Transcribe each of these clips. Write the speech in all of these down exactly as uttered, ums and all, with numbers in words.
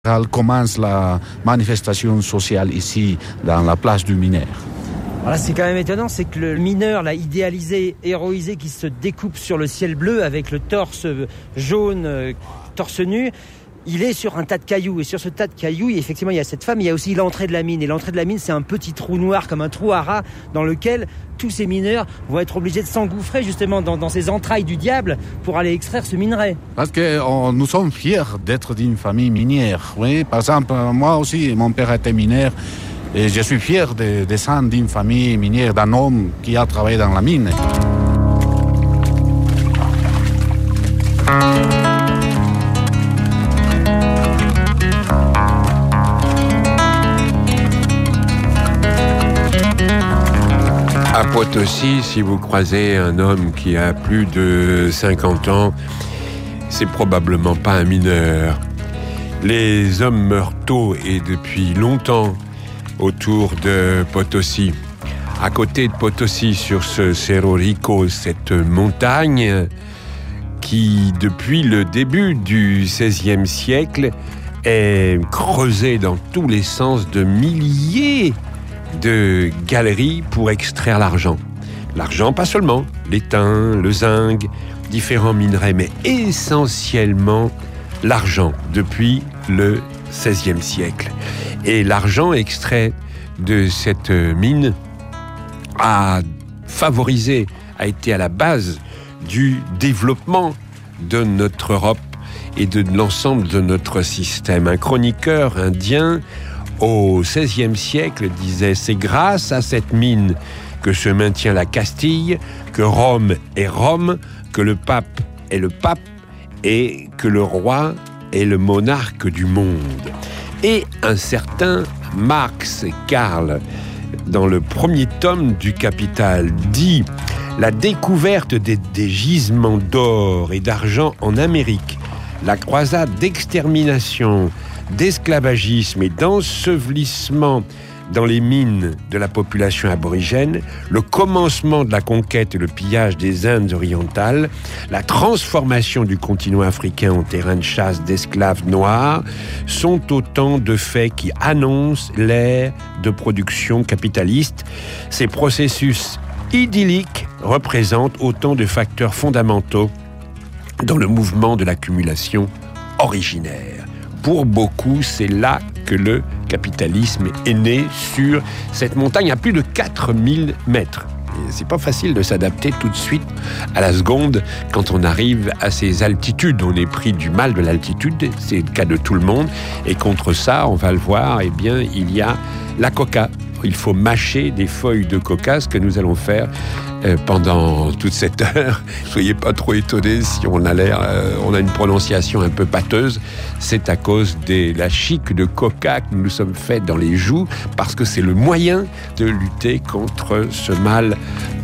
commence la manifestation sociale ici, dans la place du mineur. Voilà, c'est quand même étonnant, c'est que le mineur, là, idéalisé, héroïsé, qui se découpe sur le ciel bleu avec le torse jaune, euh, torse nu, il est sur un tas de cailloux. Et sur ce tas de cailloux, effectivement, il y a cette femme, il y a aussi l'entrée de la mine. Et l'entrée de la mine, c'est un petit trou noir, comme un trou à rat, dans lequel tous ces mineurs vont être obligés de s'engouffrer, justement, dans, dans ces entrailles du diable pour aller extraire ce minerai. Parce que on, nous sommes fiers d'être d'une famille minière. Oui, par exemple, moi aussi, mon père était mineur. Et je suis fier de descendre d'une famille minière, d'un homme qui a travaillé dans la mine. À Potosi, si vous croisez un homme qui a plus de cinquante ans, c'est probablement pas un mineur. Les hommes meurent tôt et depuis longtemps autour de Potosi. À côté de Potosi, sur ce Cerro Rico, cette montagne qui, depuis le début du seizième siècle, est creusée dans tous les sens de milliers de galeries pour extraire l'argent. L'argent, pas seulement, l'étain, le zinc, différents minerais, mais essentiellement l'argent depuis le seizième siècle. Et l'argent extrait de cette mine a favorisé, a été à la base du développement de notre Europe et de l'ensemble de notre système. Un chroniqueur indien au seizième siècle disait « C'est grâce à cette mine que se maintient la Castille, que Rome est Rome, que le pape est le pape et que le roi est le monarque du monde. » Et un certain Marx Karl, dans le premier tome du Capital, dit « La découverte des, des gisements d'or et d'argent en Amérique, la croisade d'extermination, d'esclavagisme et d'ensevelissement dans les mines de la population aborigène, le commencement de la conquête et le pillage des Indes orientales, la transformation du continent africain en terrain de chasse d'esclaves noirs, sont autant de faits qui annoncent l'ère de production capitaliste. Ces processus idylliques représentent autant de facteurs fondamentaux dans le mouvement de l'accumulation originaire. Pour beaucoup, c'est là que le capitalisme est né, sur cette montagne à plus de quatre mille mètres. Et c'est pas facile de s'adapter tout de suite à la seconde quand on arrive à ces altitudes. On est pris du mal de l'altitude, c'est le cas de tout le monde. Et contre ça, on va le voir, eh bien, il y a la coca. Il faut mâcher des feuilles de coca, ce que nous allons faire euh, pendant toute cette heure. Soyez pas trop étonnés si on a l'air, euh, on a une prononciation un peu pâteuse. C'est à cause de la chic de coca que nous nous sommes faits dans les joues, parce que c'est le moyen de lutter contre ce mal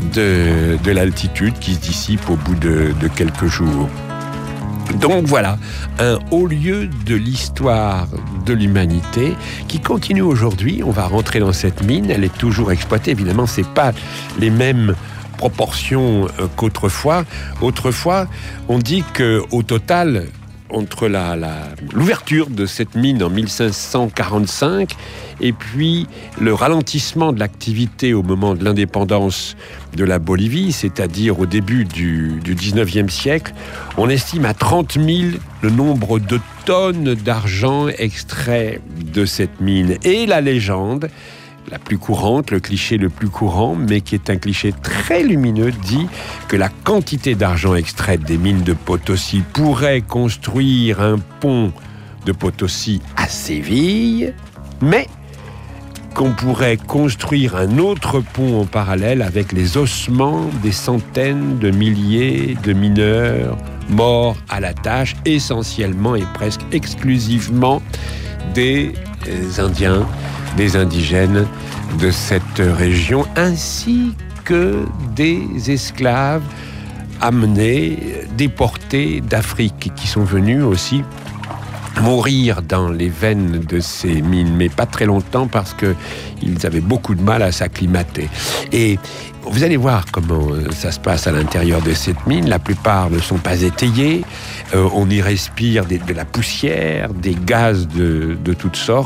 de, de l'altitude qui se dissipe au bout de, de quelques jours. Donc voilà, un haut lieu de l'histoire de l'humanité qui continue aujourd'hui. On va rentrer dans cette mine, elle est toujours exploitée. Évidemment, c'est pas les mêmes proportions qu'autrefois. Autrefois, on dit qu'au total, entre la, la, l'ouverture de cette mine en mille cinq cent quarante-cinq et puis le ralentissement de l'activité au moment de l'indépendance de la Bolivie, c'est-à-dire au début du, du dix-neuvième siècle, on estime à trente mille le nombre de tonnes d'argent extrait de cette mine. Et la légende la plus courante, le cliché le plus courant, mais qui est un cliché très lumineux, dit que la quantité d'argent extraite des mines de Potosi pourrait construire un pont de Potosi à Séville, mais qu'on pourrait construire un autre pont en parallèle avec les ossements des centaines de milliers de mineurs morts à la tâche, essentiellement et presque exclusivement des Indiens, des indigènes de cette région, ainsi que des esclaves amenés, déportés d'Afrique, qui sont venus aussi mourir dans les veines de ces mines, mais pas très longtemps parce qu'ils avaient beaucoup de mal à s'acclimater. Et vous allez voir comment ça se passe à l'intérieur de cette mine. La plupart ne sont pas étayés. Euh, on y respire des, de la poussière, des gaz de, de toutes sortes.